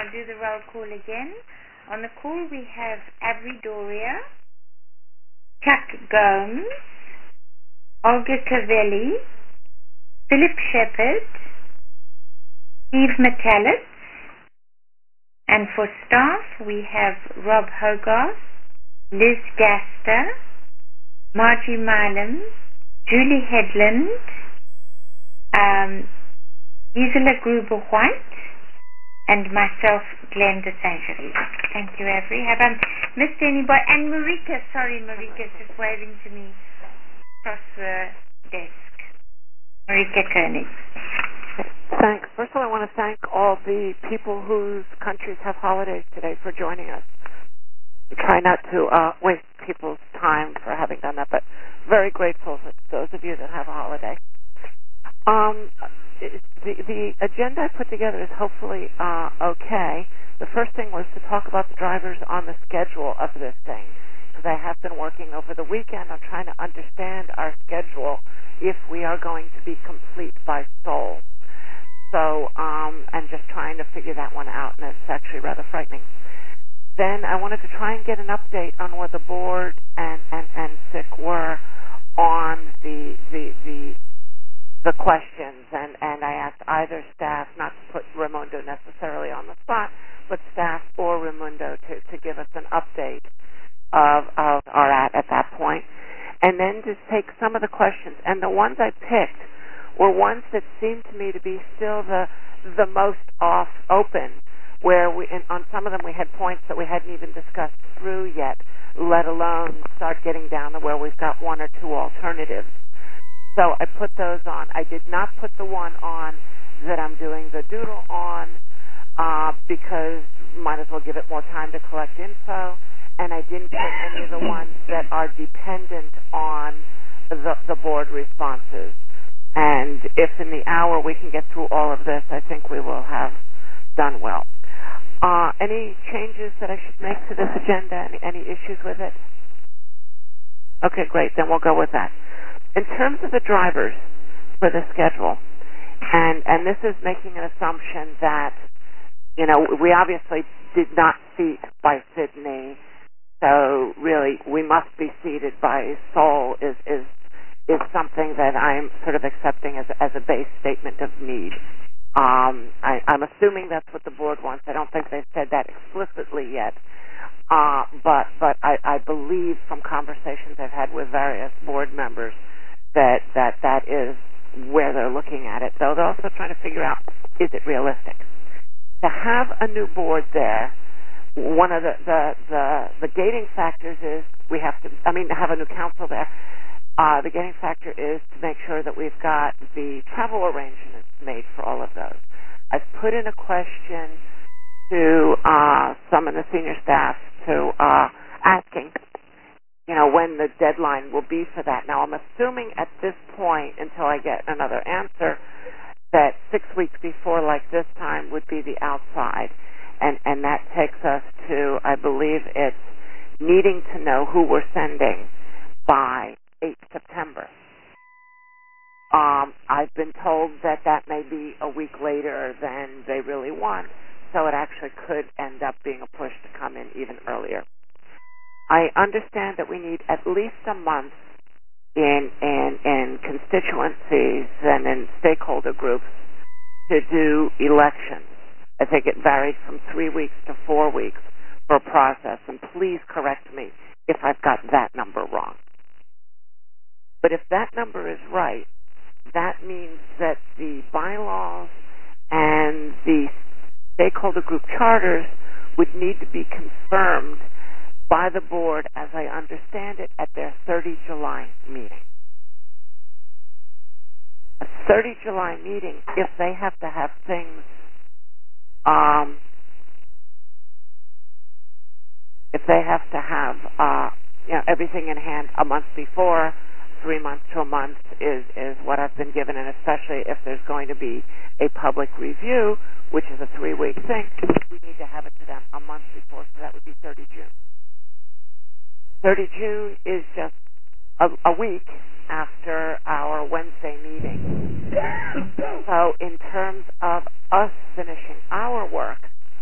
I'll do the roll call again. On the call we have Avery Doria, Chuck Gomes, Olga Cavelli, Philip Shepherd, Steve Metellitz, and for staff we have Rob Hogarth, Liz Gaster, Margie Milam, Julie Headland, Gisela Gruber-White, and myself, Glenda Saint-Cherie. Thank you, Avery. Have I missed anybody? And Marika, sorry, Marika's just waving to me across the desk. Marika Koenig. Thanks. First of all, I want to thank all the people whose countries have holidays today for joining us. We try not to waste people's time for having done that, but very grateful for those of you that have a holiday. The agenda I put together is hopefully okay. The first thing was to talk about the drivers on the schedule of this thing, because I have been working over the weekend on trying to understand our schedule if we are going to be complete by Seoul. So, and just trying to figure that one out, and it's actually rather frightening. Then I wanted to try and get an update on where the board and SIC were on the questions, and I asked either staff, not to put Raimundo necessarily on the spot, but staff or Raimundo to give us an update of our at that point, and then to take some of the questions. And the ones I picked were ones that seemed to me to be still the most open, where on some of them we had points that we hadn't even discussed through yet, let alone start getting down to where we've got one or two alternatives. So I put those on. I did not put the one on that I'm doing the doodle on because might as well give it more time to collect info, and I didn't put any of the ones that are dependent on the board responses. And if in the hour we can get through all of this, I think we will have done well. Any changes that I should make to this agenda? Any issues with it? Okay, great. Then we'll go with that. In terms of the drivers for the schedule, and this is making an assumption that, we obviously did not seat by Sydney, so really we must be seated by Seoul is something that I'm sort of accepting as a base statement of need. I'm assuming that's what the board wants. I don't think they've said that explicitly yet, but I believe from conversations I've had with various board members that is where they're looking at it. So they're also trying to figure out, is it realistic? To have a new board there, one of the gating factors is have a new council there. The gating factor is to make sure that we've got the travel arrangements made for all of those. I've put in a question to some of the senior staff to asking, when the deadline will be for that. Now, I'm assuming at this point, until I get another answer, that 6 weeks before, like this time, would be the outside. And that takes us to, I believe it's needing to know who we're sending by 8 September. I've been told that may be a week later than they really want, so it actually could end up being a push to come in even earlier. I understand that we need at least a month in constituencies and in stakeholder groups to do elections. I think it varied from 3 weeks to 4 weeks for a process, and please correct me if I've got that number wrong. But if that number is right, that means that the bylaws and the stakeholder group charters would need to be confirmed by the board, as I understand it, at their 30 July meeting. A 30 July meeting, if they have to have things, if they have to have everything in hand a month before, 3 months to a month is what I've been given, and especially if there's going to be a public review, which is a 3-week thing, we need to have it to them a month before, so that would be 30 June. 30 June is just a week after our Wednesday meeting. So in terms of us finishing our work,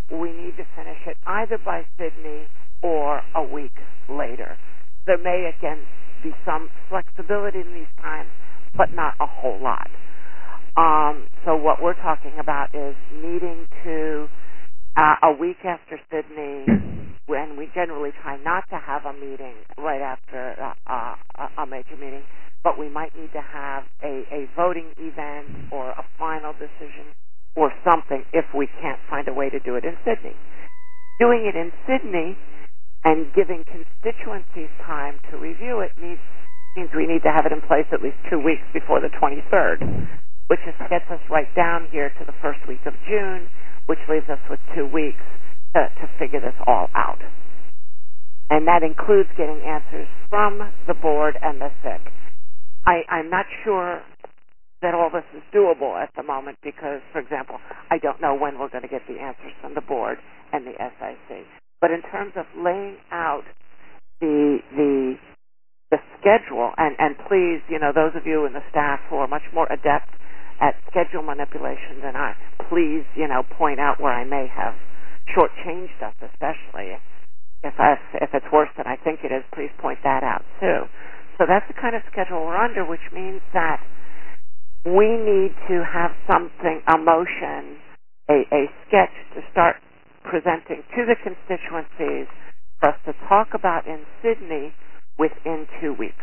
we need to finish it either by Sydney or a week later. There may, again, be some flexibility in these times, but not a whole lot. So what we're talking about is needing to, a week after Sydney, when we generally try not to have a meeting right after a major meeting, but we might need to have a voting event or a final decision or something if we can't find a way to do it in Sydney. Doing it in Sydney and giving constituencies time to review it means we need to have it in place at least 2 weeks before the 23rd, which gets us right down here to the first week of June, which leaves us with 2 weeks to figure this all out. And that includes getting answers from the board and the SIC. I'm not sure that all this is doable at the moment because, for example, I don't know when we're going to get the answers from the board and the SIC. But in terms of laying out the schedule, and please, those of you in the staff who are much more adept at schedule manipulation than I, please, point out where I may have shortchanged us, especially if it's worse than I think it is. Please point that out too. So that's the kind of schedule we're under, which means that we need to have something, a motion, a sketch to start presenting to the constituencies for us to talk about in Sydney within 2 weeks.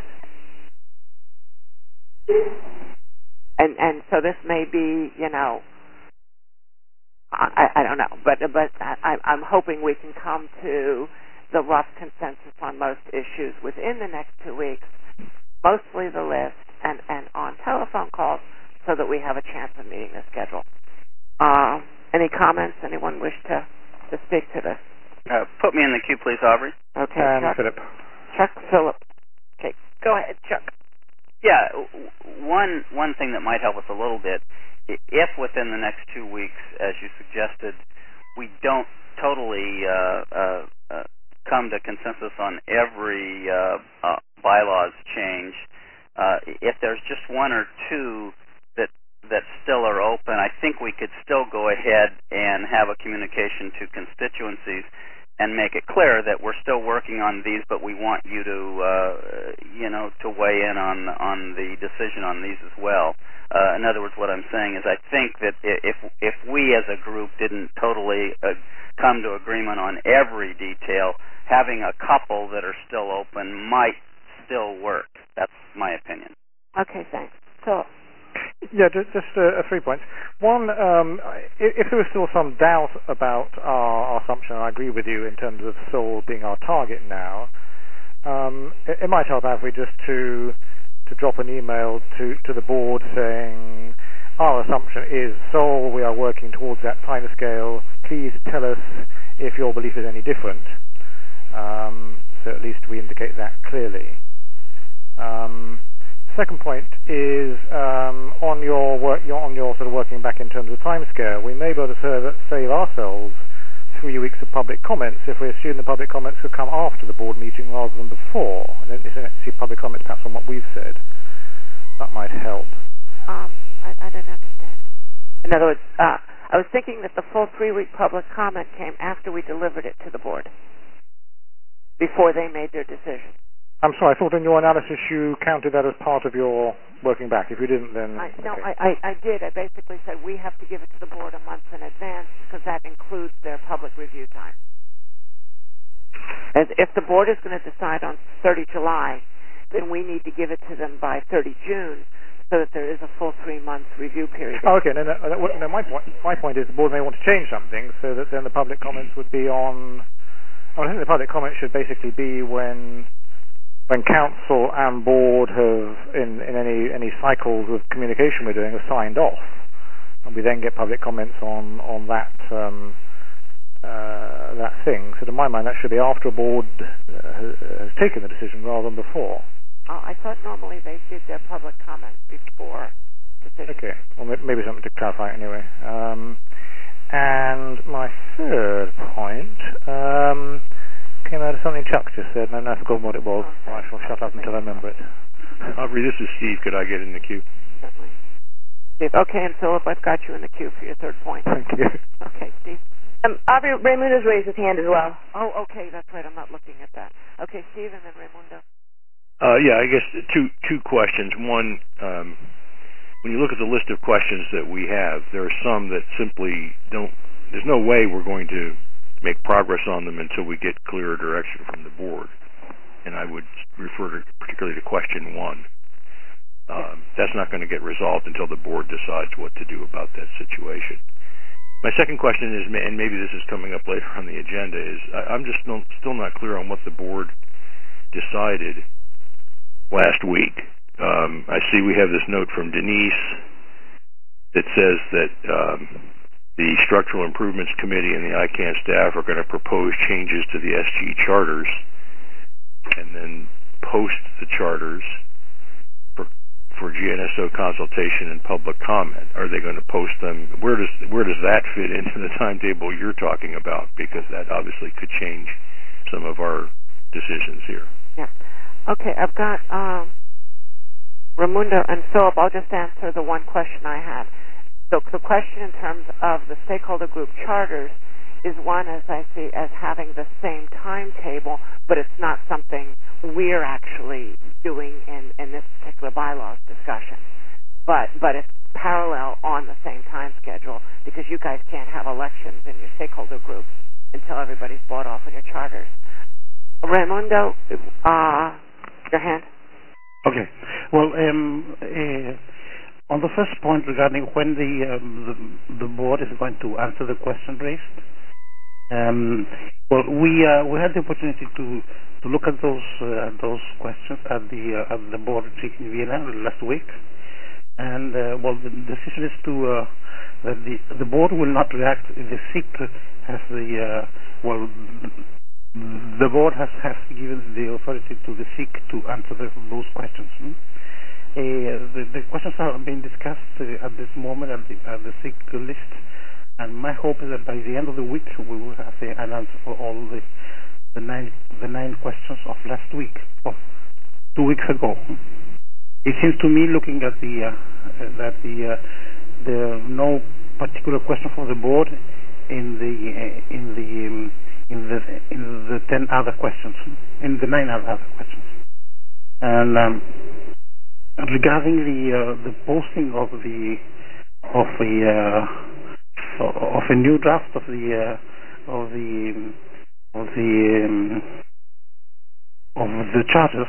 And so this may be, I don't know, but I'm hoping we can come to the rough consensus on most issues within the next 2 weeks, mostly the list, and on telephone calls so that we have a chance of meeting the schedule. Any comments? Anyone wish to speak to this? Put me in the queue, please, Aubrey. Okay, And Chuck. Philip. Philip. Okay, go ahead, Chuck. Yeah, one thing that might help us a little bit, if within the next 2 weeks, as you suggested, we don't totally come to consensus on every bylaws change, if there's just one or two that still are open, I think we could still go ahead and have a communication to constituencies and make it clear that we're still working on these, but we want you to, to weigh in on the decision on these as well. In other words, what I'm saying is I think that if we as a group didn't totally come to agreement on every detail, having a couple that are still open might still work. That's my opinion. Okay, thanks. So. Yeah, just 3 points. One, if there was still some doubt about our assumption, I agree with you in terms of Seoul being our target now, it might help, Avery, just to drop an email to the board saying our assumption is Seoul, we are working towards that timescale. Please tell us if your belief is any different. So at least we indicate that clearly. Second point is on your sort of working back in terms of timescale. We may be able to save ourselves 3 weeks of public comments if we assume the public comments could come after the board meeting rather than before. And then see public comments perhaps on what we've said. That might help. I don't understand. In other words, I was thinking that the full 3-week public comment came after we delivered it to the board, before they made their decision. I'm sorry, I thought in your analysis you counted that as part of your working back. If you didn't, then... No, I did. I basically said we have to give it to the board a month in advance because that includes their public review time. As if the board is going to decide on 30 July, then we need to give it to them by 30 June so that there is a full 3 month review period. Oh, okay. No, my point is the board may want to change something so that then the public comments would be on... I think the public comments should basically be when council and board have, in any cycles of communication we're doing, have signed off, and we then get public comments on that that thing. So to my mind, that should be after a board has taken the decision rather than before. I thought normally they did their public comments before decision. Okay, well maybe something to clarify anyway. And my third point came out of something Chuck just said, and I've forgotten what it was. I shall shut up until I remember it. Aubrey, this is Steve. Could I get in the queue? Certainly. Steve. Okay, and Philip, I've got you in the queue for your third point. Thank you. Okay, Steve. Raimundo's raised his hand as well. Oh, okay, that's right. I'm not looking at that. Okay, Steve and then Raimundo. Yeah, I guess two questions. One, when you look at the list of questions that we have, there are some that simply don't. There's no way we're going to make progress on them until we get clearer direction from the board. And I would refer particularly to question 1. That's not going to get resolved until the board decides what to do about that situation. My second question is, and maybe this is coming up later on the agenda, is I'm just still not clear on what the board decided last week. I see we have this note from Denise that says that the Structural Improvements Committee and the ICANN staff are going to propose changes to the SG charters and then post the charters for GNSO consultation and public comment. Are they going to post them? Where does that fit into the timetable you're talking about? Because that obviously could change some of our decisions here. Yeah. Okay, I've got Raimundo and Philip. I'll just answer the one question I had. So the question in terms of the stakeholder group charters is one, as I see, as having the same timetable, but it's not something we're actually doing in this particular bylaws discussion. But it's parallel on the same time schedule because you guys can't have elections in your stakeholder groups until everybody's bought off on your charters. Raimundo, your hand. Okay. Well, on the first point regarding when the board is going to answer the question raised, well, we had the opportunity to look at those questions at the board retreat in Vienna last week, and well, the decision is that the board will not react if the SIC has the board has given the authority to the SIC to answer those questions. The questions are being discussed at this moment at the SIC list. And my hope is that by the end of the week we will have an answer for all the nine questions of last week, of 2 weeks ago. It seems to me, looking at that there are no particular question from the board in the 10 other questions, in the 9 other questions. And regarding the posting of a new draft of the charters,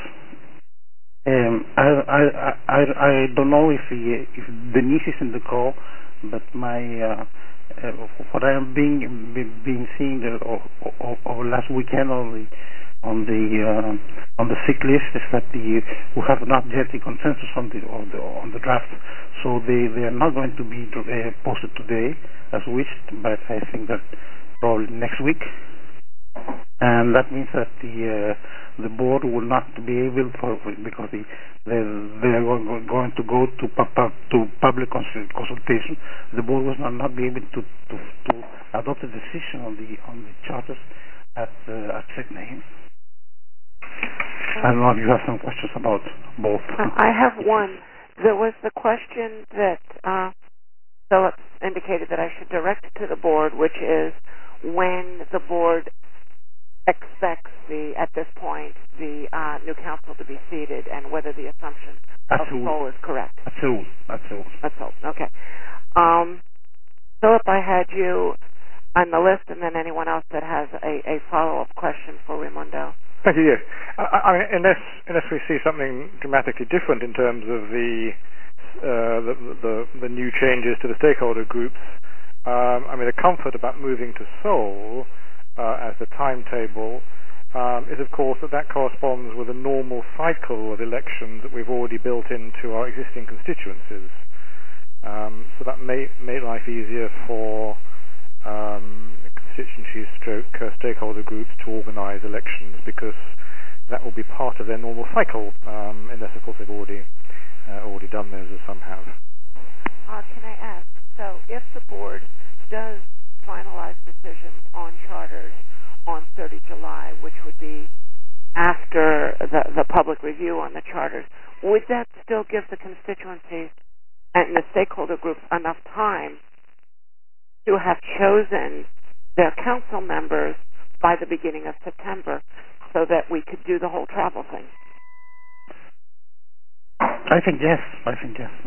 I don't know if Denise is in the call, but what I am being seeing over last weekend on the sick list is that we have not yet a consensus on the draft, so they are not going to be posted today as wished, but I think that probably next week, and that means that the board will not be able because they are going to go to public consultation. The board will not be able to adopt a decision on the charters at Sydney. I don't know if you have some questions about both. I have one. There was the question that Philip indicated that I should direct to the board, which is when the board expects at this point the new council to be seated and whether the assumption of Seoul is correct. That's all. Okay. Philip, I had you on the list, and then anyone else that has a follow-up question for Raimundo. Thank you. Yes. I mean, unless we see something dramatically different in terms of the new changes to the stakeholder groups, I mean, the comfort about moving to Seoul as the timetable is, of course, that corresponds with a normal cycle of elections that we've already built into our existing constituencies. So that may make life easier for constituencies stakeholder groups to organise elections, because that will be part of their normal cycle, unless, of course, they've already done those, as some have. Can I ask, so if the board does finalize decisions on charters on 30 July, which would be after the public review on the charters, would that still give the constituencies and the stakeholder groups enough time to have chosen their council members by the beginning of September so that we could do the whole travel thing? I think yes. That's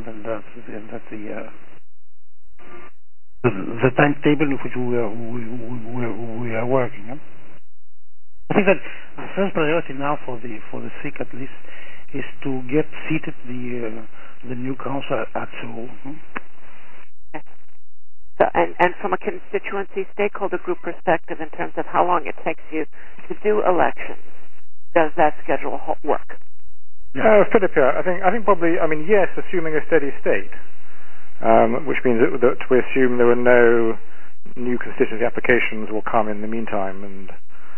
the timetable in which we are working. Huh? I think that the first priority now for the SIC at least is to get seated the new council at Seoul. Okay. So, and from a constituency stakeholder group perspective, in terms of how long it takes you to do elections, does that schedule work? Philip here. I think probably. I mean, yes, assuming a steady state, which means that we assume there are no new constituency applications will come in the meantime and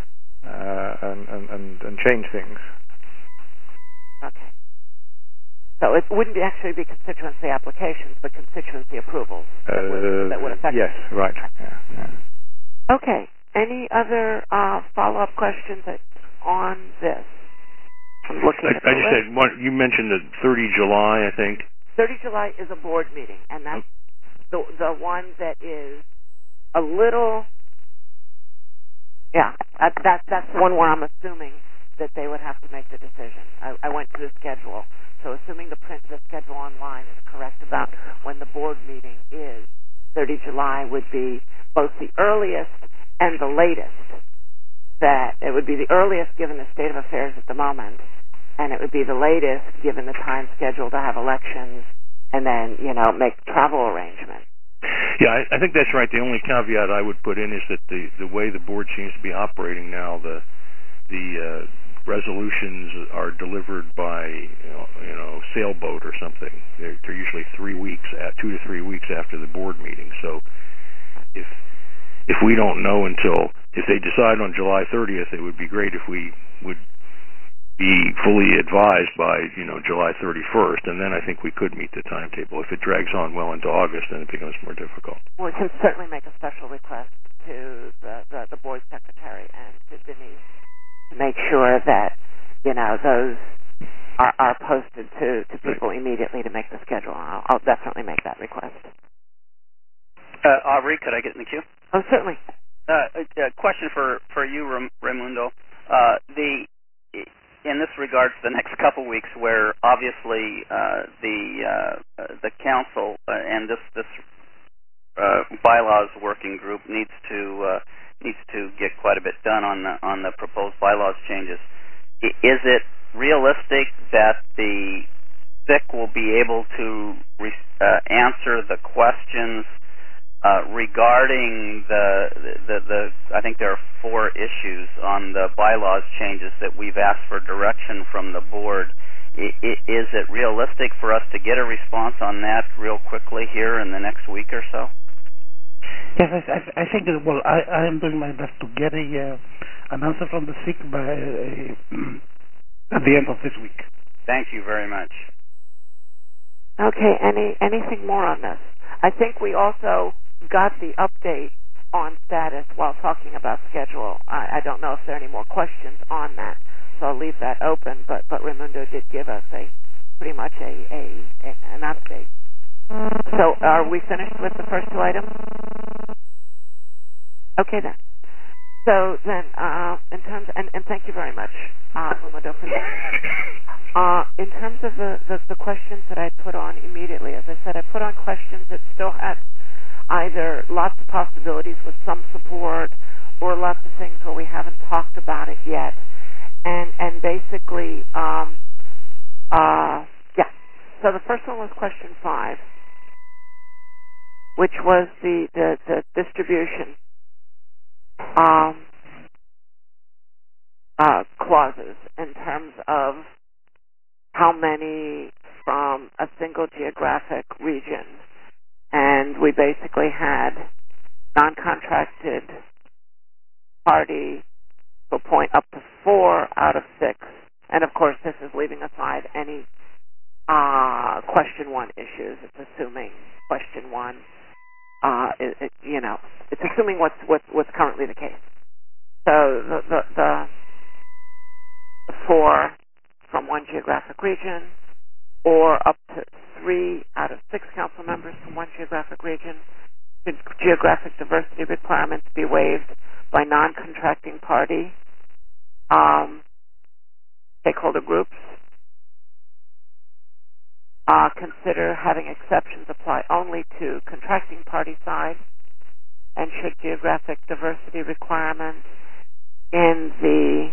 change things. Okay. So it wouldn't actually be constituency applications, but constituency approvals that would affect. Yes, right. Yeah. Okay. Any other follow-up questions on this? I'm looking at I just had one. You mentioned the 30 July, I think. 30 July is a board meeting, and that's the one that is a little. Yeah, that's the one where I'm assuming that they would have to make the decision. I went to the schedule, so assuming the schedule online is correct about when the board meeting is, 30 July would be both the earliest and the latest. That it would be the earliest given the state of affairs at the moment, and it would be the latest given the time schedule to have elections and then, make travel arrangements. Yeah, I think that's right. The only caveat I would put in is that the way the board seems to be operating now, the resolutions are delivered by sailboat or something. They're usually 2 to 3 weeks after the board meeting. So if we don't know if they decide on July 30th, it would be great if we would be fully advised by July 31st, and then I think we could meet the timetable. If it drags on well into August, then it becomes more difficult. Well, we can certainly make a special request to the board secretary and to Denise to make sure that those are posted to people immediately to make the schedule. I'll definitely make that request. Aubrey, could I get in the queue? Oh, certainly. A question for you, Raimundo. In this regard, to the next couple weeks, where obviously the council and this bylaws working group needs to get quite a bit done on the proposed bylaws changes. Is it realistic that the SIC will be able to answer the questions regarding the I think there are 4 issues on the bylaws changes that we've asked for direction from the board? Is it realistic for us to get a response on that real quickly here in the next week or so? Yes, I think that, well, I am doing my best to get an answer from the SIC by at the end of this week. Thank you very much. Okay, anything more on this? I think we also got the update on status while talking about schedule. I don't know if there are any more questions on that, so I'll leave that open, but Raimundo did give us pretty much an update. So are we finished with the first 2 items? Okay then. So then, in terms, and thank you very much, Raimundo, for that. In terms of the questions that I put on immediately, as I said, I put on questions that still had either lots of possibilities with some support or lots of things where we haven't talked about it yet. And basically, yeah. So the first one was question 5, which was the distribution clauses in terms of how many from a single geographic region. And we basically had non-contracted party to point up to 4 out of 6. And of course, this is leaving aside any question 1 issues. It's assuming question 1, it's assuming what's currently the case. So the 4 from 1 geographic region, or up to 3 out of 6 council members from 1 geographic region, should geographic diversity requirements be waived by non-contracting party stakeholder groups? Consider having exceptions apply only to contracting party side, and should geographic diversity requirements in the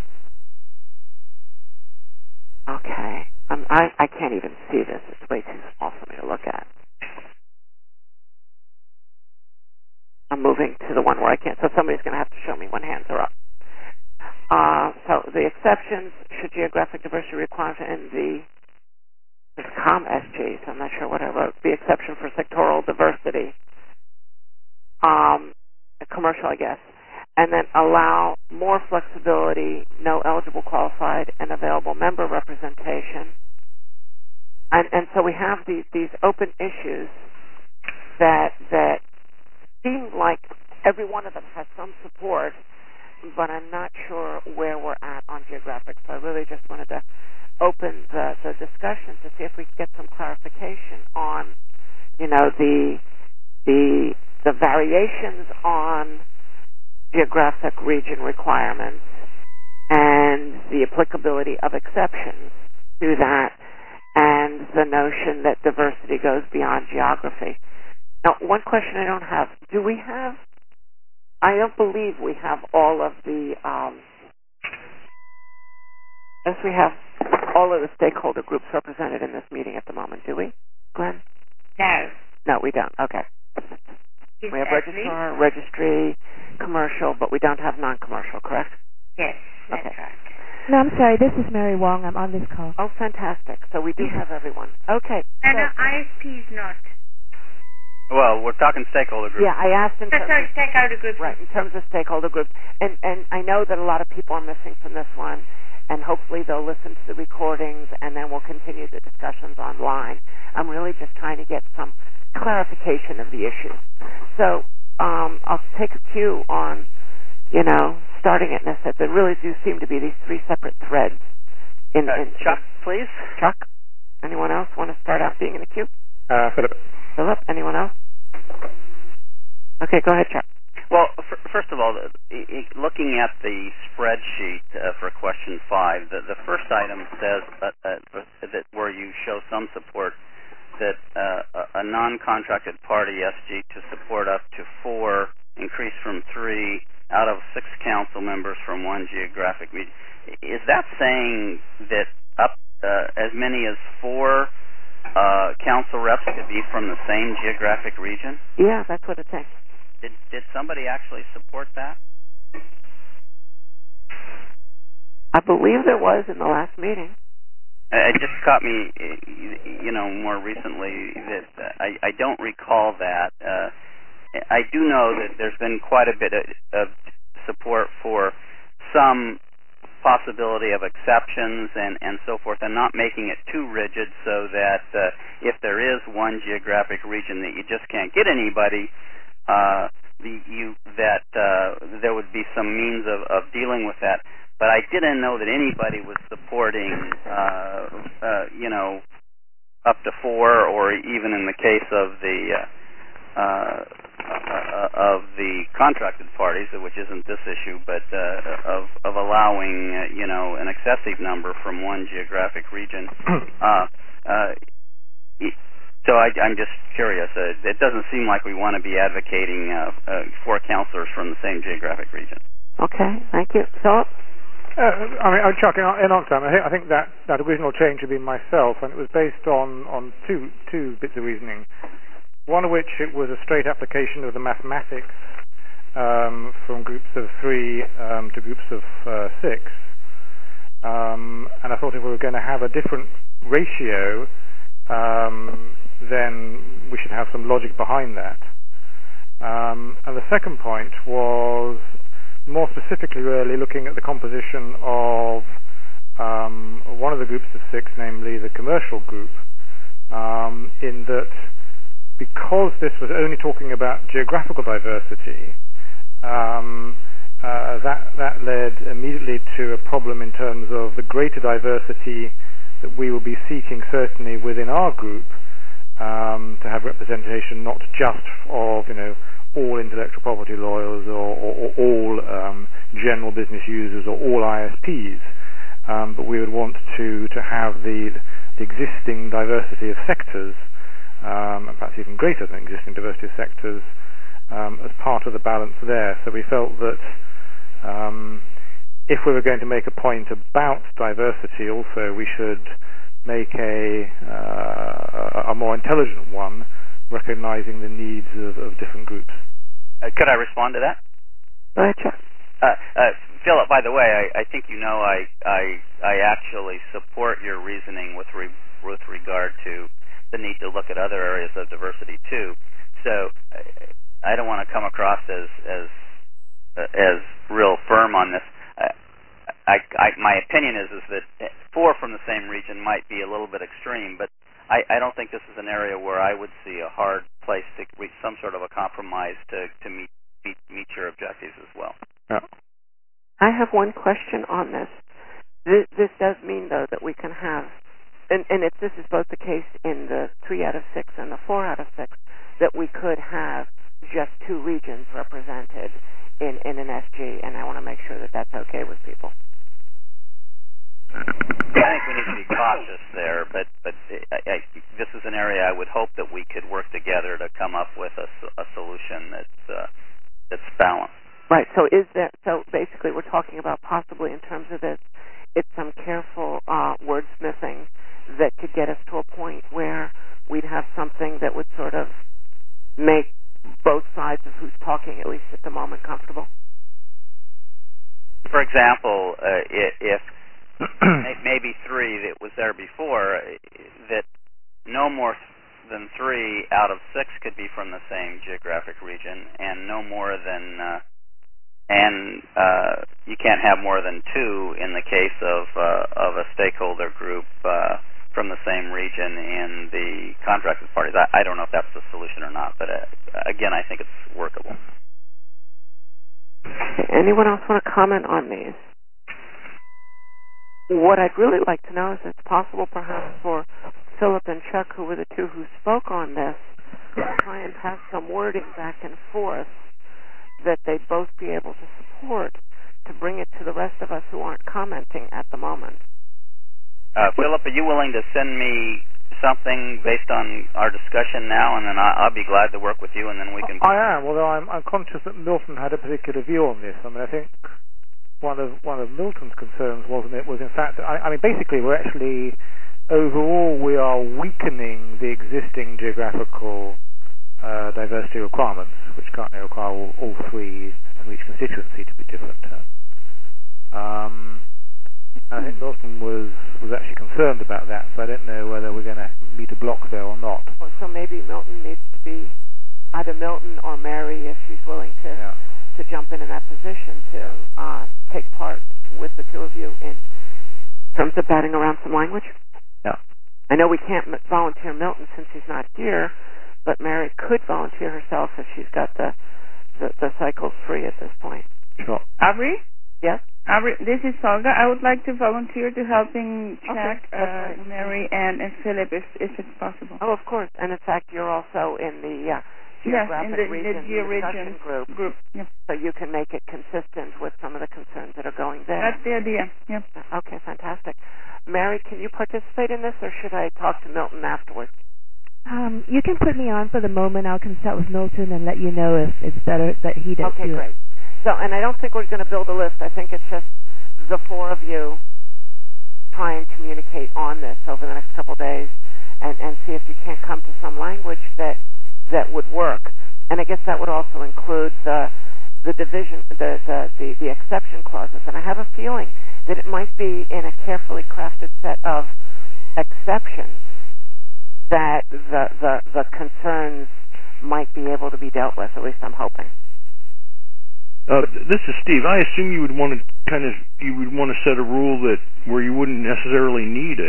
I can't even see this. It's way too small for me to look at. I'm moving to the one where I can't. So somebody's going to have to show me when hands are up. So the exceptions should geographic diversity requirements in the ComSG, so I'm not sure what I wrote. The exception for sectoral diversity, commercial, I guess, and then allow more flexibility, no eligible, qualified, and available member representation. And so we have these open issues that seem like every one of them has some support, but I'm not sure where we're at on geographic. So I really just wanted to open the discussion to see if we could get some clarification on, the variations on geographic region requirements and the applicability of exceptions to that, and the notion that diversity goes beyond geography. Now, one question I don't have, I don't believe we have all of the, we have all of the stakeholder groups represented in this meeting at the moment, do we, Glenn? No. No, we don't. Okay. We have registrar, registry, commercial, but we don't have non-commercial, correct? Yes, that's okay. right. No, I'm sorry. This is Mary Wong. I'm on this call. Oh, fantastic. So we do have everyone. Okay. No, ISP is not. Well, we're talking stakeholder groups. Yeah, I asked in terms of stakeholder groups. Right, in terms of stakeholder groups. And I know that a lot of people are missing from this one, and hopefully they'll listen to the recordings, and then we'll continue the discussions online. I'm really just trying to get some clarification of the issue. So I'll take a cue on, starting at this. There really do seem to be these three separate threads. Chuck, please. Chuck? Anyone else want to start out being in the queue? Philip. Philip? Anyone else? Okay, go ahead, Chuck. Well, first of all, looking at the spreadsheet for question 5, the first item says that where you show some support that a non-contracted party SG to support up to 4, increase from 3 out of 6 council members from 1 geographic region. Is that saying that up as many as 4 council reps could be from the same geographic region? Yeah, that's what it's saying. Did somebody actually support that? I believe there was in the last meeting. It just caught me, more recently that I don't recall that. I do know that there's been quite a bit of support for some possibility of exceptions and so forth, and not making it too rigid so that if there is one geographic region that you just can't get anybody, there would be some means of dealing with that. But I didn't know that anybody was supporting, up to 4, or even in the case of the contracted parties, which isn't this issue, but of allowing, an excessive number from one geographic region. So I'm just curious. It doesn't seem like we want to be advocating 4 counselors from the same geographic region. Okay, thank you. Philip? Chuck, in answer, I think that original change had been myself, and it was based on two bits of reasoning. One of which it was a straight application of the mathematics from groups of 3 to groups of 6. And I thought if we were going to have a different ratio, then we should have some logic behind that. And the second point was more specifically really looking at the composition of one of the groups of 6, namely the commercial group, in that because this was only talking about geographical diversity, that led immediately to a problem in terms of the greater diversity that we will be seeking certainly within our group, to have representation not just of all intellectual property lawyers or all general business users or all ISPs, but we would want to have the existing diversity of sectors, and perhaps even greater than existing diversity of sectors, as part of the balance there. So we felt that if we were going to make a point about diversity, also we should make a more intelligent one, recognizing the needs of different groups. Could I respond to that? Go ahead, Chuck. Philip, by the way, I think you know I actually support your reasoning with regard to the need to look at other areas of diversity too. So I don't want to come across as real firm on this. My opinion is that 4 from the same region might be a little bit extreme, but I don't think this is an area where I would see a hard place to reach some sort of a compromise to meet your objectives as well. Yeah. I have one question on this. This does mean, though, that we can have, and if this is both the case in the 3 out of 6 and the 4 out of 6, that we could have just 2 regions represented in an SG, and I want to make sure that that's okay with people. I think we need to be cautious there, but this is an area I would hope that we could work together to come up with a solution that's balanced. Right. So basically we're talking about possibly in terms of this, it's some careful wordsmithing that could get us to a point where we'd have something that would sort of make both sides of who's talking, at least at the moment, comfortable. For example, if maybe 3 that was there before, that no more than 3 out of 6 could be from the same geographic region, and no more than you can't have more than 2 in the case of a stakeholder group from the same region in the contracted parties. I don't know if that's the solution or not, but again, I think it's workable. Anyone else want to comment on these? What I'd really like to know is if it's possible perhaps for Philip and Chuck, who were the 2 who spoke on this, to try and pass some wording back and forth that they'd both be able to support to bring it to the rest of us who aren't commenting at the moment. Philip, are you willing to send me something based on our discussion now, and then I'll be glad to work with you, and then we can... I am, although I'm conscious that Milton had a particular view on this. I mean, I think one of Milton's concerns was in fact, basically we're actually, overall we are weakening the existing geographical diversity requirements, which currently require all 3 from each constituency to be different. I think Milton was actually concerned about that, so I don't know whether we're going to meet a block there or not. So maybe Milton needs to be, either Milton or Mary, if she's willing to jump in that position to take part with the 2 of you in terms of batting around some language. Yeah. I know we can't volunteer Milton since he's not here, but Mary could volunteer herself if she's got the cycles free at this point. Sure. Aubrey? Yes? Aubrey, this is Olga. I would like to volunteer to helping Chuck, right. Mary, and Philip if it's possible. Oh, of course. And in fact, you're also in the geographic region discussion group. Yeah. So you can make it consistent with some of the concerns that are going there. That's the idea. Yep. Okay, fantastic. Mary, can you participate in this, or should I talk to Milton afterwards? You can put me on for the moment. I'll consult with Milton and let you know if it's better that he does. Okay, great. So, and I don't think we're going to build a list. I think it's just the 4 of you try and communicate on this over the next couple of days and see if you can't come to some language that would work. And I guess that would also include the division, the exception clauses. And I have a feeling that it might be in a carefully crafted set of exceptions that the concerns might be able to be dealt with. At least I'm hoping. This is Steve. I assume you would want to set a rule where you wouldn't necessarily need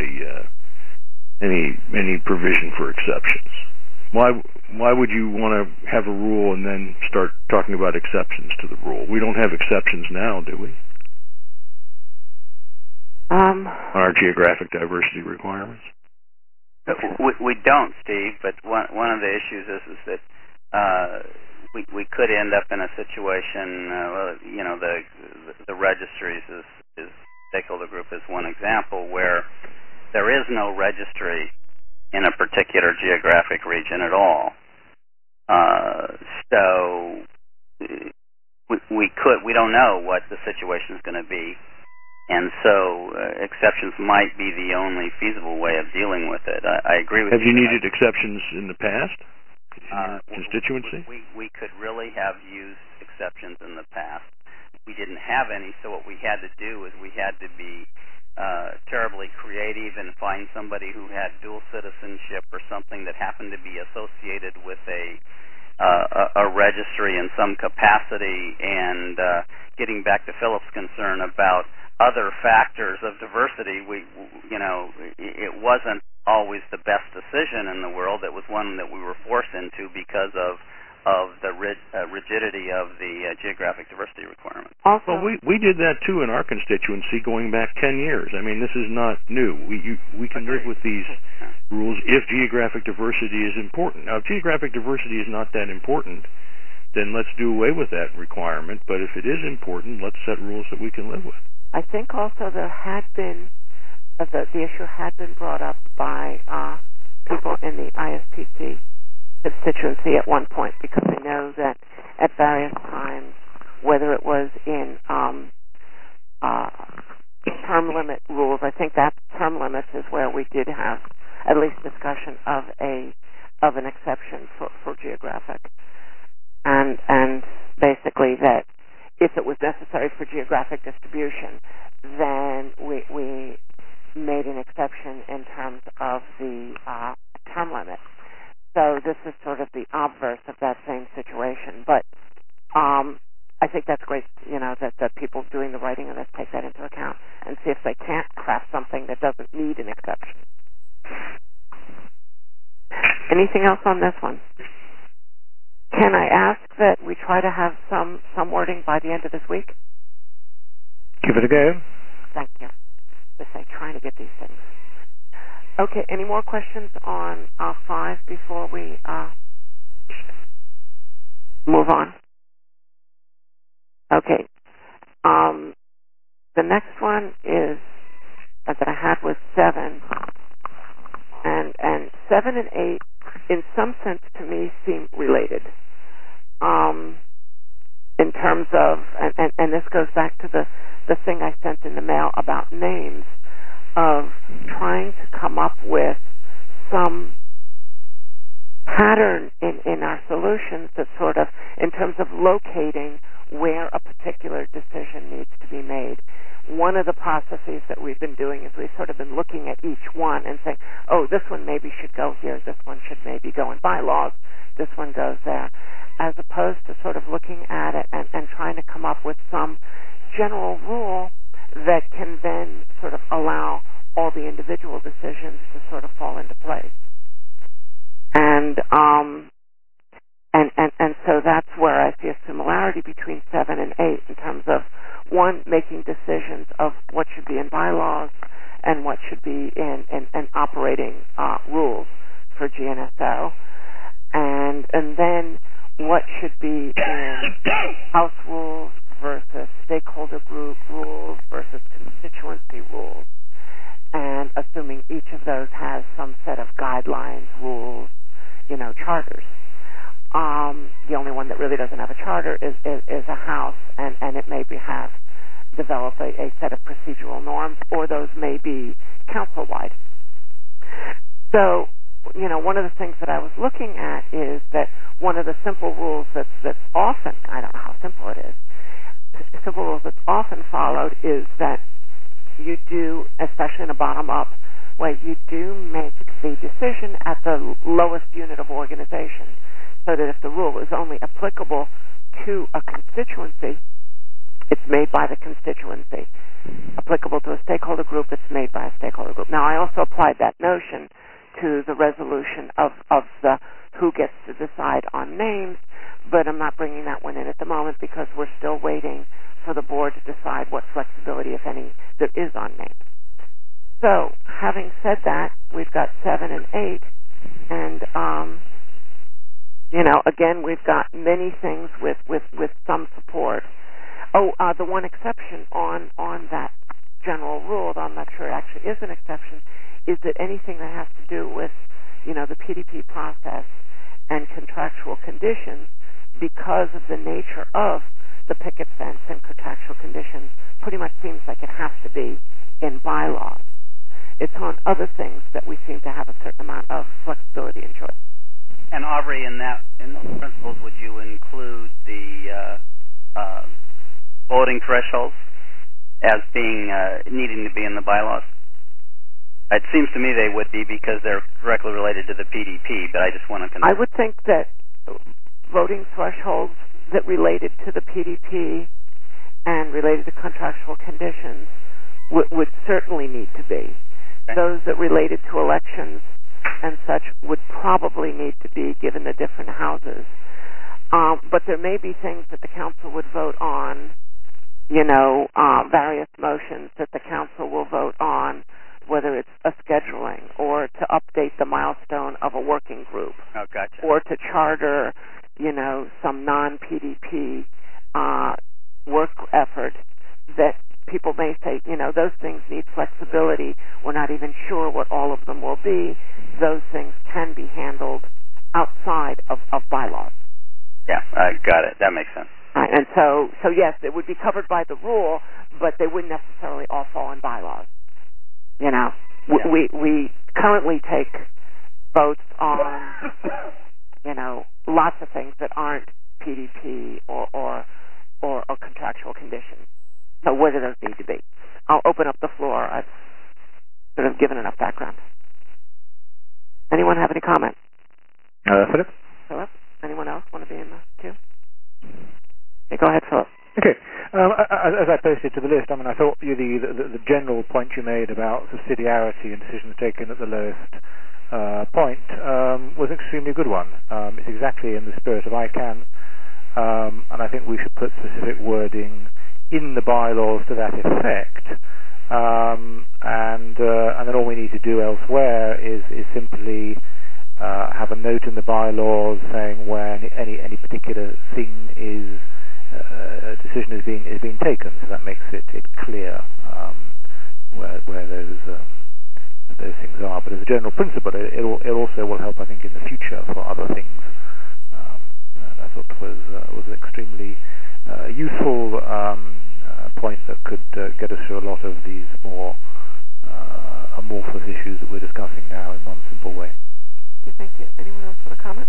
any provision for exceptions. Why would you want to have a rule and then start talking about exceptions to the rule? We don't have exceptions now, do we? On our geographic diversity requirements? We don't, Steve, but one of the issues is that we could end up in a situation. The registries is stakeholder group is one example where there is no registry in a particular geographic region at all. So we don't know what the situation is going to be, and so exceptions might be the only feasible way of dealing with it. I agree with you. Have you needed exceptions in the past in your constituency? We could really have used exceptions in the past. We didn't have any, so what we had to do is we had to be terribly creative and find somebody who had dual citizenship or something that happened to be associated with a registry in some capacity. And getting back to Philip's concern about other factors of diversity, it wasn't always the best decision in the world. It was one that we were forced into because of the rigidity of the geographic diversity requirement. Also, well, we did that too in our constituency going back 10 years. I mean, this is not new. We can live with these rules if geographic diversity is important. Now, if geographic diversity is not that important, then let's do away with that requirement. But if it is important, let's set rules that we can live with. I think also there had been the issue had been brought up by people in the ISPC constituency at one point, because I know that at various times, whether it was in term limit rules, I think that term limits is where we did have at least discussion of an exception for geographic, and basically that if it was necessary for geographic distribution, then we made an exception in terms of the term limit. So this is sort of the obverse of that same situation. But I think that's great, that people doing the writing on this take that into account and see if they can't craft something that doesn't need an exception. Anything else on this one? Can I ask that we try to have some wording by the end of this week? Give it a go. Thank you. Just trying to get these things. Okay, any more questions on 5 before we move on? Okay. The next one is that I had was 7. And 7 and 8, in some sense, to me, seem related. In terms of, and this goes back to the thing I sent in the mail about names, of trying to come up with some pattern in our solutions that sort of, in terms of locating where a particular decision needs to be made. One of the processes that we've been doing is we've sort of been looking at each one and saying, oh, this one maybe should go here, this one should maybe go in bylaws, this one goes there, as opposed to sort of looking at it and trying to come up with some general rule that can then sort of allow all the individual decisions to sort of fall into place. And so that's where I see a similarity between 7 and 8 in terms of, one, making decisions of what should be in bylaws and what should be in operating rules for GNSO, and then what should be in house rules versus stakeholder group rules versus constituency rules, and assuming each of those has some set of guidelines, rules, charters. The only one that really doesn't have a charter is a house, and it may have developed a set of procedural norms, or those may be council-wide. So, one of the things that I was looking at is that one of the simple rules that's often, I don't know how simple it is, simple rules that's often followed is that you do, especially in a bottom-up way, you do make the decision at the lowest unit of organization, so that if the rule is only applicable to a constituency, it's made by the constituency. Applicable to a stakeholder group, it's made by a stakeholder group. Now, I also applied that notion to the resolution of the who gets to decide on names, but I'm not bringing that one in at the moment because we're still waiting for the board to decide what flexibility, if any, there is on names. So, having said that, we've got 7 and 8, and Again, we've got many things with some support. The one exception on that general rule, though I'm not sure it actually is an exception, is that anything that has to do with, the PDP process and contractual conditions, because of the nature of the picket fence and contractual conditions, pretty much seems like it has to be in bylaws. It's on other things that we seem to have a certain amount of flexibility and choice. And Aubrey, in those principles, would you include the voting thresholds as being needing to be in the bylaws? It seems to me they would be because they're directly related to the PDP, but I just want to confirm. I would think that voting thresholds that related to the PDP and related to contractual conditions would certainly need to be. Okay. Those that related to elections and such would probably need to be, given the different houses. But there may be things that the council would vote on, various motions that the council will vote on, whether it's a scheduling or to update the milestone of a working group. Oh, gotcha. Or to charter, some non-PDP work effort that people may say, those things need flexibility. We're not even sure what all of them will be. Those things can be handled outside of bylaws. Yeah, I got it. That makes sense. Right, and so yes, it would be covered by the rule, but they wouldn't necessarily all fall in bylaws. Yeah. We currently take votes on, lots of things that aren't PDP or contractual conditions. So where do those need to be? I'll open up the floor. I've sort of given enough background. Anyone have any comment? Philip? Philip? Anyone else want to be in the queue? Okay, go ahead, Philip. Okay. As I posted to the list, I thought the general point you made about subsidiarity and decisions taken at the lowest point was an extremely good one. It's exactly in the spirit of ICANN, and I think we should put specific wording in the bylaws to that effect. And then all we need to do elsewhere is simply have a note in the bylaws saying where any particular thing is decision is being taken, so that makes it clear where those things are. But as a general principle, it also will help, I think, in the future for other things. I thought was an extremely useful point that could get us through a lot of these more amorphous issues that we're discussing now in one simple way. Okay, thank you. Anyone else want to comment?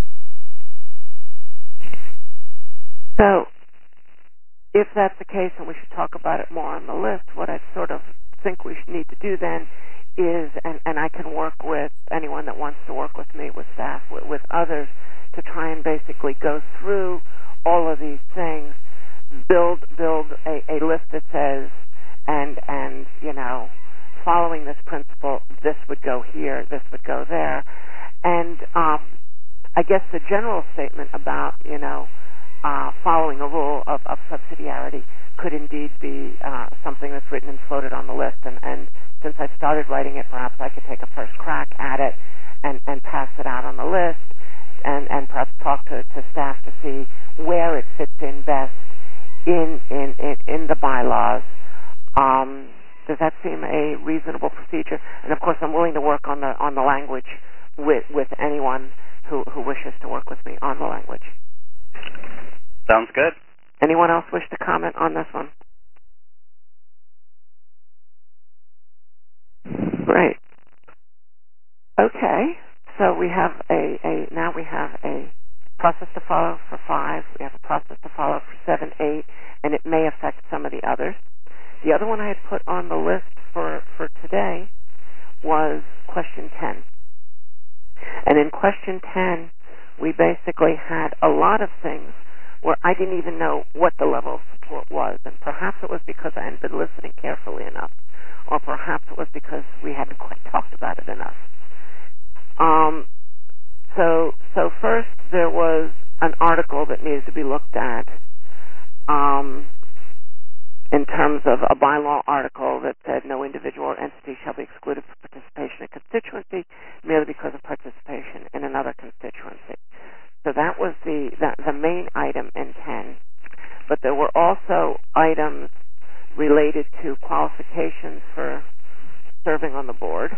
So, if that's the case, and we should talk about it more on the list, what I sort of think we need to do then is, and I can work with anyone that wants to work with me, with staff, with others, to try and basically go through all of these things, build a list that says, and following this principle, this would go here, this would go there. And I guess the general statement about, following a rule of subsidiarity could indeed be something that's written and floated on the list. And since I started writing it, perhaps I could take a first crack at it and pass it out on the list and perhaps talk to staff to see where it fits in best in the bylaws. Does that seem a reasonable procedure? And of course, I'm willing to work on the language with anyone who wishes to work with me on the language. Sounds good. Anyone else wish to comment on this one? Great. Okay, so we have now we have a process to follow for 5. We have a process to follow for 7, 8, and it may affect some of the others. The other one I had put on the list for today was question 10. And in question 10, we basically had a lot of things where I didn't even know what the level of support was, and perhaps it was because I hadn't been listening carefully enough, or perhaps it was because we hadn't quite talked about it enough. So first there was an article that needed to be looked at in terms of a bylaw article that said no individual or entity shall be excluded from participation in constituency merely because of participation in another constituency. So So that was the main item in 10. But there were also items related to qualifications for serving on the board.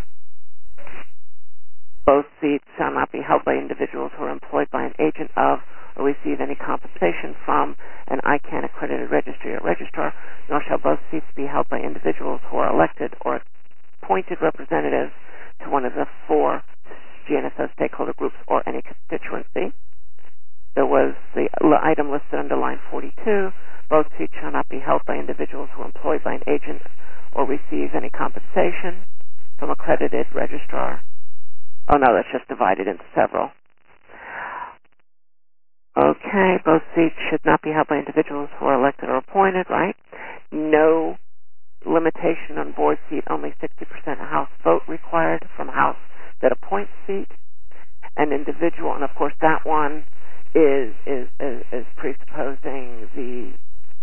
Both seats shall not be held by individuals who are employed by an agent of or receive any compensation from an ICANN accredited registry or registrar, nor shall both seats be held by individuals who are elected or appointed representatives to one of the 4 GNSO stakeholder groups or any constituency. There was the item listed under line 42. Both seats shall not be held by individuals who are employed by an agent or receive any compensation from accredited registrar. Oh, no, that's just divided into several. Okay, both seats should not be held by individuals who are elected or appointed, right? No limitation on board seat, only 60% House vote required from House that appoints seat. An individual, and of course that one is presupposing the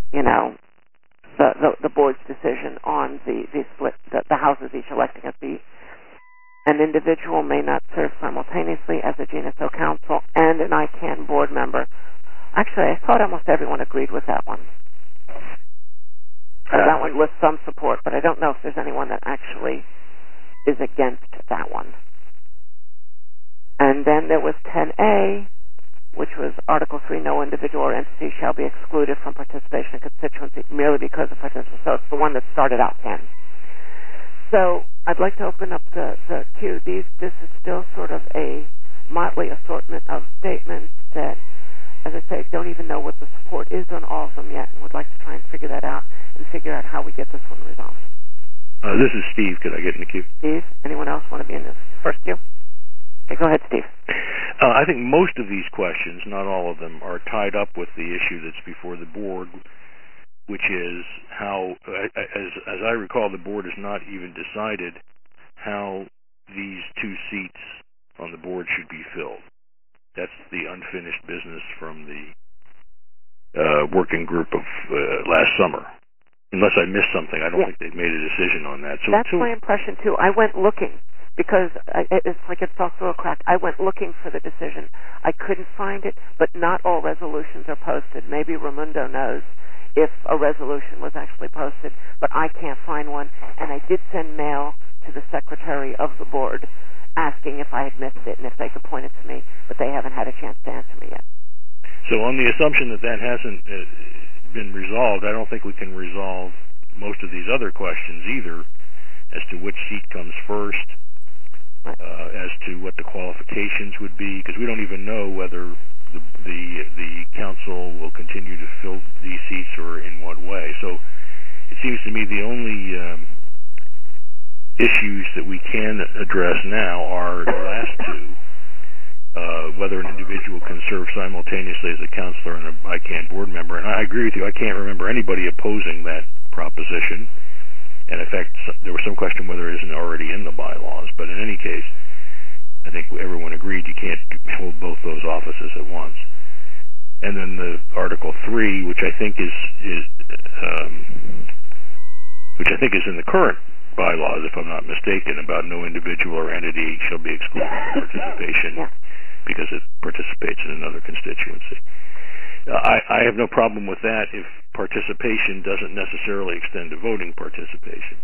board's decision on the split, the houses each electing a seat. An individual may not serve simultaneously as a GNSO council and an ICANN board member. Actually, I thought almost everyone agreed with that one. That one with some support, but I don't know if there's anyone that actually is against that one. And then there was 10A, which was Article 3, no individual or entity shall be excluded from participation in constituency merely because of participation. So it's the one that started out 10. So I'd like to open up the queue. This is still sort of a motley assortment of statements that, as I say, don't even know what the support is on all of them yet, and would like to try and figure that out and figure out how we get this one resolved. This is Steve. Could I get in the queue? Steve, anyone else want to be in this first queue? Okay, go ahead, Steve. I think most of these questions, not all of them, are tied up with the issue that's before the board, which is how, as I recall, the board has not even decided how these 2 seats on the board should be filled. That's the unfinished business from the working group of last summer. Unless I missed something, I don't think they've made a decision on that. So that's my impression, too. I went looking, because it's like it fell through a crack. I went looking for the decision. I couldn't find it, but not all resolutions are posted. Maybe Raimundo knows if a resolution was actually posted, but I can't find one, and I did send mail to the secretary of the board asking if I had missed it and if they could point it to me, but they haven't had a chance to answer me yet. So on the assumption that hasn't been resolved, I don't think we can resolve most of these other questions either, as to which seat comes first, as to what the qualifications would be, because we don't even know whether the council will continue to fill these seats or in what way. So it seems to me the only issues that we can address now are the last 2, whether an individual can serve simultaneously as a counselor and an ICANN board member. And I agree with you. I can't remember anybody opposing that proposition. And in fact, there was some question whether it isn't already in the bylaws. But in any case, I think everyone agreed you can't hold both those offices at once. And then the Article 3, which I think is in the current bylaws, if I'm not mistaken, about no individual or entity shall be excluded from participation because it participates in another constituency. I have no problem with that if participation doesn't necessarily extend to voting participation.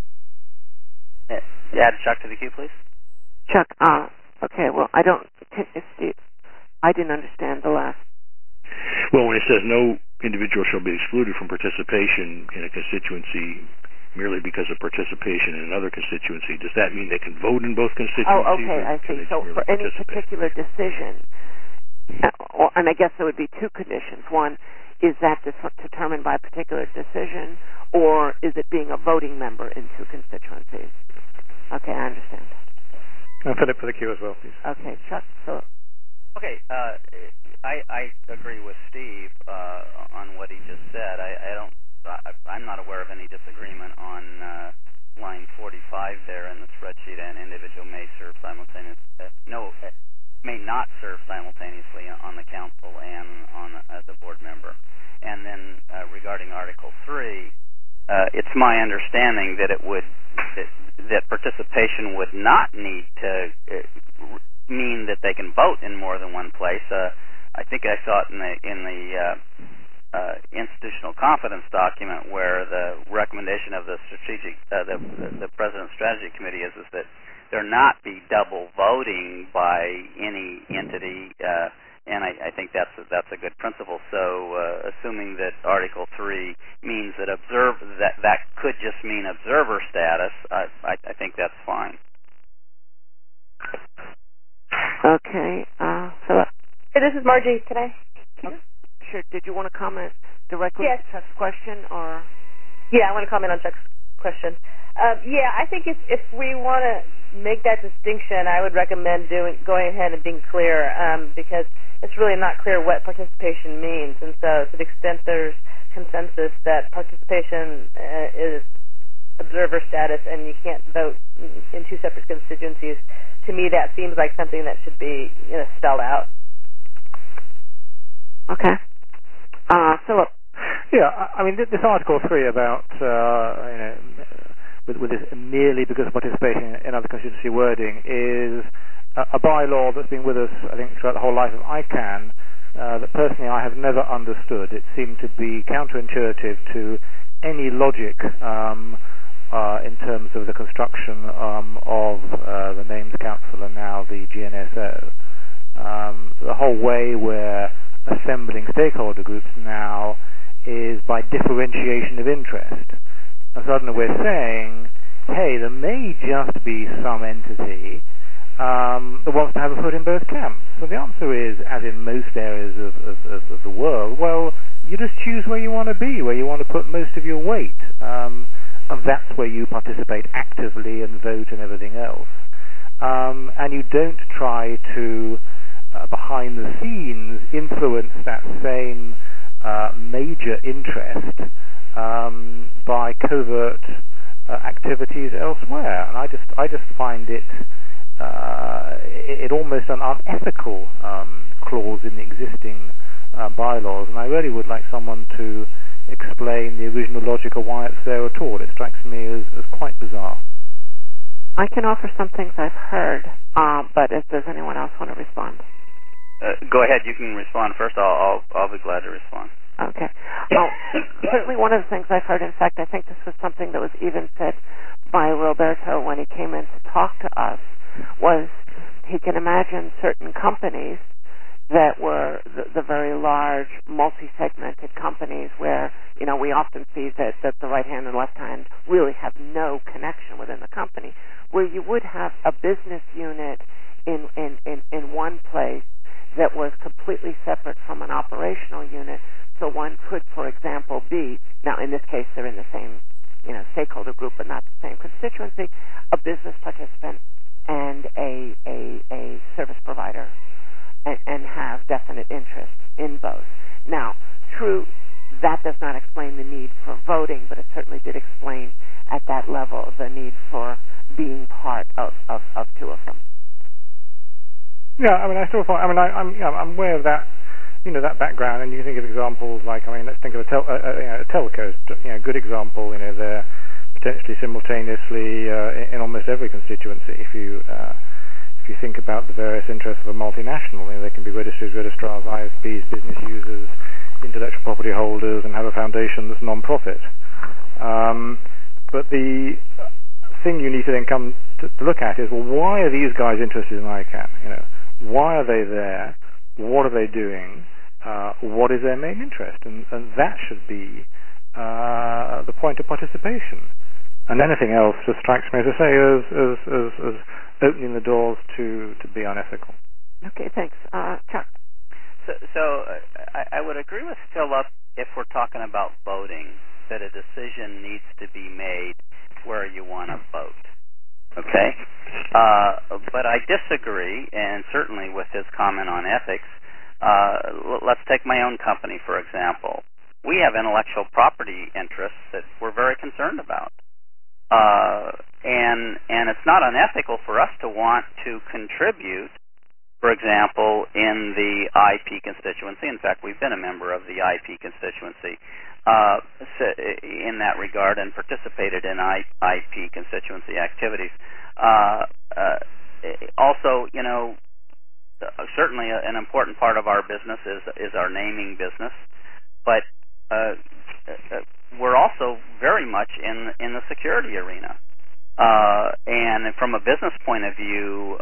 Add Chuck to the queue, please. Chuck, okay, well, Steve, I didn't understand the last. Well, when it says no individual shall be excluded from participation in a constituency merely because of participation in another constituency, does that mean they can vote in both constituencies? Oh, okay, I see. So for any particular decision, and I guess there would be 2 conditions. One, is that determined by a particular decision, or is it being a voting member in 2 constituencies? Okay, I understand. And Philip for the queue as well, please. Okay, Chuck, Philip. Okay, I agree with Steve on what he just said. I'm not aware of any disagreement on line 45 there in the spreadsheet. An individual may serve simultaneously. May not serve simultaneously on the council and as a board member. And then regarding Article 3, it's my understanding that that participation would not need to mean that they can vote in more than one place. I think I saw it in the institutional confidence document, where the recommendation of the strategic the President's Strategy Committee is that there not be double voting by any entity, and I think that's a good principle. So assuming that Article 3 means that that could just mean observer status, I think that's fine. Okay, so Hey, this is Margie. Can I? Sure. Did you want to comment directly Yes. to Chuck's question, or? Yeah, I want to comment on Chuck's question. I think if we want to make that distinction, I would recommend going ahead and being clear, because it's really not clear what participation means. And so, to the extent there's consensus that participation is observer status and you can't vote in two separate constituencies, to me that seems like something that should be spelled out. Okay. Philip. Yeah, I mean, this Article 3 about, with this merely because of participation in other constituency wording is a bylaw that's been with us, I think, throughout the whole life of ICANN, that personally I have never understood. It seemed to be counterintuitive to any logic in terms of the construction of the Names Council and now the GNSO. The whole way we're assembling stakeholder groups now is by differentiation of interest. And suddenly we're saying, hey, there may just be some entity that wants to have a foot in both camps. So the answer is, as in most areas of the world, well, you just choose where you want to be, where you want to put most of your weight. And that's where you participate actively and vote and everything else. And you don't try to, behind the scenes, influence that same major interest by covert activities elsewhere. And I just find it almost an unethical clause in the existing bylaws, and I really would like someone to explain the original logic of why it's there at all. It strikes me as quite bizarre. I can offer some things I've heard, but does anyone else want to respond? Go ahead. You can respond first. I'll be glad to respond. Okay. Well, certainly one of the things I've heard, in fact, I think this was something that was even said by Roberto when he came in to talk to us, was he can imagine certain companies that were the very large, multi-segmented companies where, we often see that the right hand and left hand really have no connection within the company, where you would have a business unit in one place that was completely separate from an operational unit. So one could, for example, be, now in this case they're in the same stakeholder group but not the same constituency, a business participant and a service provider, and have definite interest in both. Now, true, that does not explain the need for voting, but it certainly did explain at that level the need for being part of two of them. Yeah, I mean, I still find, I'm aware of that, that background, and you can think of examples like, let's think of a telco, good example, they're potentially simultaneously in almost every constituency. If you think about the various interests of a multinational, they can be registrars, registrars, ISPs, business users, intellectual property holders, and have a foundation that's non-profit. But the thing you need to then come to look at is, well, why are these guys interested in ICANN? Why are they there? What are they doing? What is their main interest? And that should be the point of participation. And anything else just strikes me, as I say, as opening the doors to be unethical. Okay, thanks. Chuck? So I would agree with Philip if we're talking about voting, that a decision needs to be made where you want to vote. Okay? But I disagree, and certainly with his comment on ethics. Let's take my own company, for example. We have intellectual property interests that we're very concerned about. And it's not unethical for us to want to contribute, for example, in the IP constituency. In fact, we've been a member of the IP constituency in that regard and participated in IP constituency activities. Also, certainly an important part of our business is our naming business, but we're also very much in the security arena. And from a business point of view,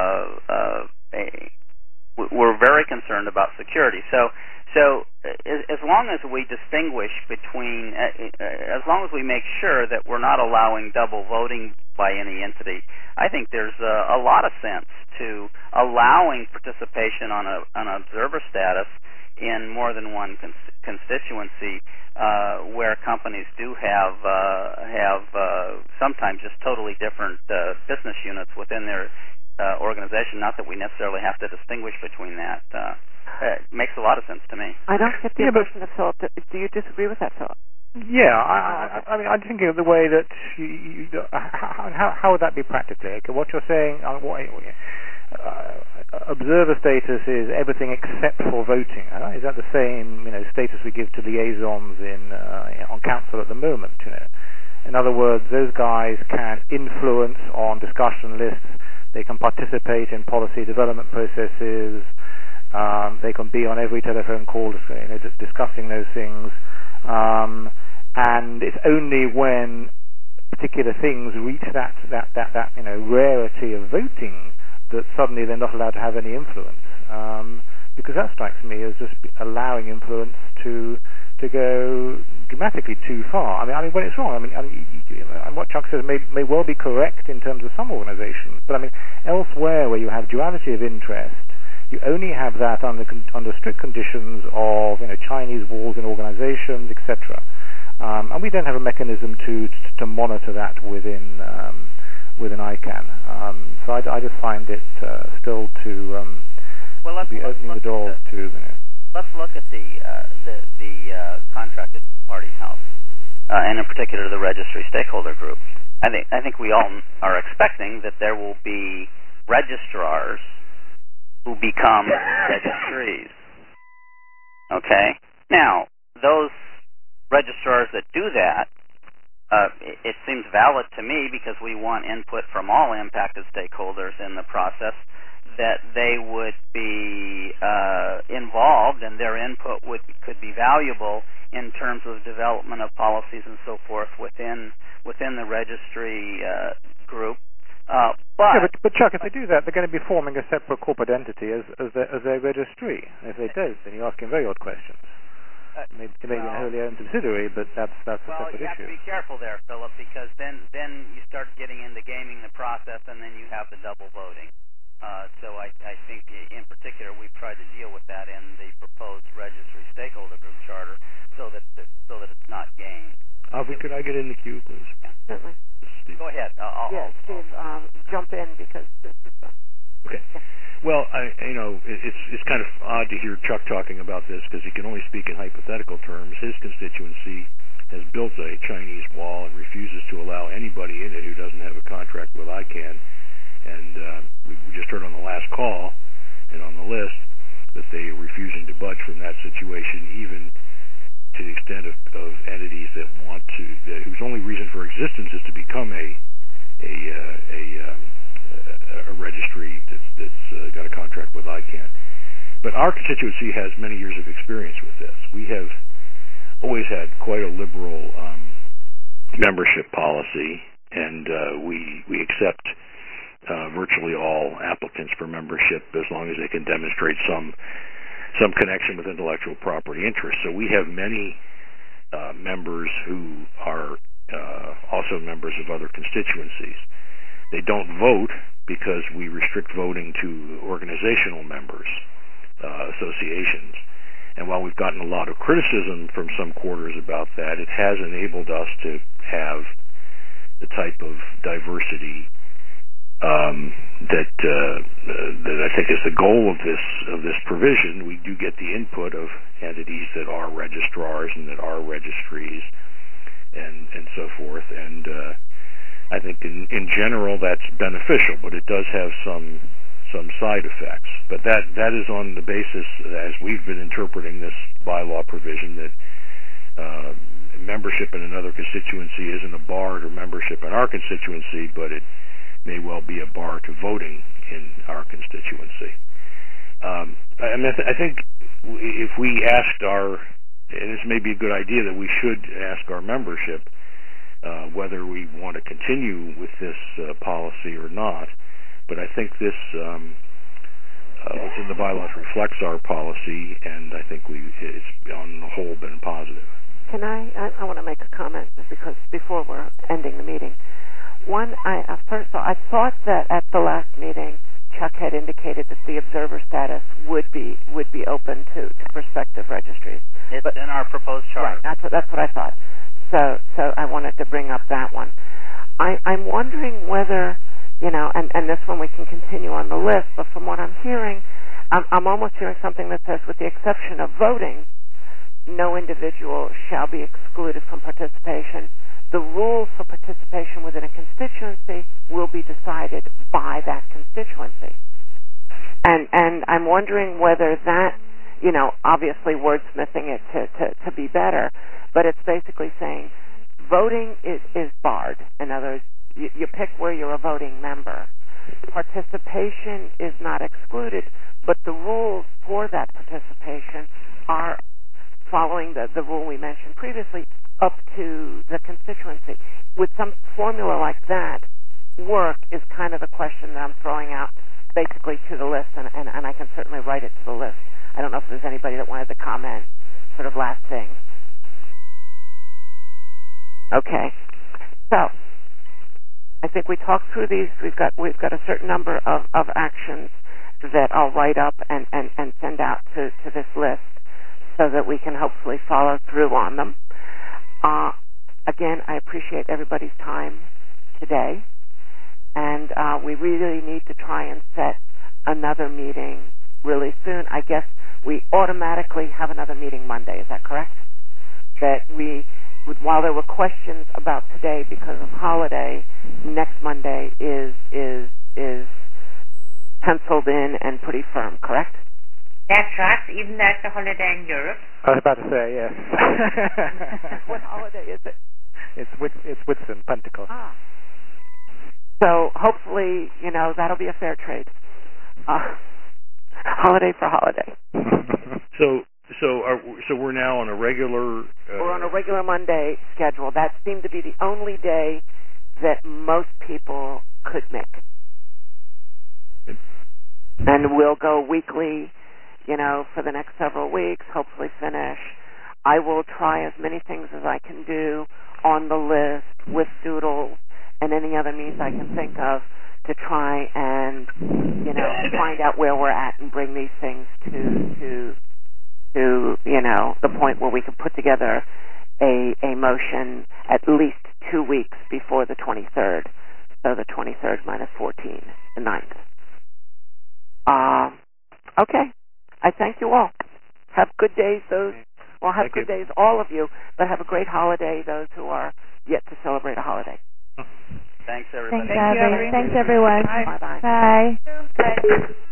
we're very concerned about security. So as long as we distinguish between, as long as we make sure that we're not allowing double voting by any entity, I think there's a lot of sense to allowing participation on an observer status in more than one constituency, where companies do have sometimes just totally different business units within their organization. Not that we necessarily have to distinguish between that. It makes a lot of sense to me. I don't get the impression of Philip. Do you disagree with that, Philip? Yeah, I mean, I'm thinking of the way that how would that be practically? Okay, what you're saying, observer status is everything except for voting. Is that the same, status we give to liaisons on council at the moment? In other words, those guys can influence on discussion lists. They can participate in policy development processes. They can be on every telephone call, discussing those things. And it's only when particular things reach that rarity of voting that suddenly they're not allowed to have any influence. Because that strikes me as just allowing influence to go dramatically too far. I mean, when it's wrong. And what Chuck says may well be correct in terms of some organizations, but elsewhere where you have duality of interest, you only have that under strict conditions of Chinese walls in organizations, etc. And we don't have a mechanism to monitor that within ICANN. So I just find it still to be opening the door to. Let's look at the contracted parties house, and in particular the registry stakeholder group. I think we all are expecting that there will be registrars who become registries. Okay? Now, those registrars that do that, it seems valid to me, because we want input from all impacted stakeholders in the process, that they would be involved, and their input could be valuable in terms of development of policies and so forth within the registry group. But Chuck, if they do that, they're going to be forming a separate corporate entity as their registry. If they don't, then you're asking very odd questions. Maybe a wholly owned subsidiary, but that's a separate issue. Well, you have to be careful there, Philip, because then you start getting into gaming the process, and then you have the double voting. So I think, in particular, we've tried to deal with that in the proposed registry stakeholder group charter, so that it's not gamed. Could I get in the queue, please? Yeah, certainly. Go ahead. Steve, jump in because. Okay. Well, it's kind of odd to hear Chuck talking about this, because he can only speak in hypothetical terms. His constituency has built a Chinese wall and refuses to allow anybody in it who doesn't have a contract with ICANN. And we just heard on the last call and on the list that they are refusing to budge from that situation, even to the extent of entities that want to, whose only reason for existence is to become a registry that's got a contract with ICANN. But our constituency has many years of experience with this. We have always had quite a liberal membership policy, and we accept virtually all applicants for membership as long as they can demonstrate some connection with intellectual property interests. So we have many members who are also members of other constituencies. They don't vote because we restrict voting to organizational members, associations. And while we've gotten a lot of criticism from some quarters about that, it has enabled us to have the type of diversity that I think is the goal of this provision. We do get the input of entities that are registrars and that are registries and so forth, and I think in general that's beneficial, but it does have some side effects. But that is on the basis, as we've been interpreting this bylaw provision, that membership in another constituency isn't a bar to membership in our constituency, but it may well be a bar to voting in our constituency. I think if we asked and this may be a good idea that we should ask our membership whether we want to continue with this policy or not. But I think this, what's in the bylaws reflects our policy, and I think it's on the whole been positive. Can I want to make a comment because before we're ending the meeting. One, first of all, I thought that at the last meeting, Chuck had indicated that the observer status would be open to prospective registries. It's in our proposed chart. Right, that's what I thought. So I wanted to bring up that one. I'm wondering whether, and this one we can continue on the list, but from what I'm hearing, I'm almost hearing something that says, with the exception of voting, no individual shall be excluded from participation. The rules for participation within a constituency will be decided by that constituency. And I'm wondering whether that, obviously wordsmithing it to be better, but it's basically saying voting is barred. In other words, you pick where you're a voting member. Participation is not excluded, but the rules for that participation are following the rule we mentioned previously up to the constituency. Would some formula like that work is kind of the question that I'm throwing out basically to the list, and I can certainly write it to the list. I don't know if there's anybody that wanted to comment, sort of last thing. Okay. So I think we talked through these. We've got a certain number of actions that I'll write up and send out to this list so that we can hopefully follow through on them. Again, I appreciate everybody's time today, and we really need to try and set another meeting really soon. I guess we automatically have another meeting Monday. Is that correct? That while there were questions about today because of holiday, next Monday is penciled in and pretty firm, correct? That's right, even though it's a holiday in Europe. I was about to say, yes. What holiday is it? It's Whitsun, Pentecost. So hopefully, that'll be a fair trade. Holiday for holiday. So we're now on a regular. We're on a regular Monday schedule. That seemed to be the only day that most people could make. And we'll go weekly, for the next several weeks. Hopefully finish. I will try as many things as I can do on the list with doodles and any other means I can think of to try and, find out where we're at and bring these things to the point where we can put together a motion at least 2 weeks before the 23rd. So the 23rd minus 14, the 9th. Okay. I thank you all. Have good days, have good days, all of you, but have a great holiday, those who are yet to celebrate a holiday. Thanks, everybody. Thanks, everyone. Bye. Bye. Bye.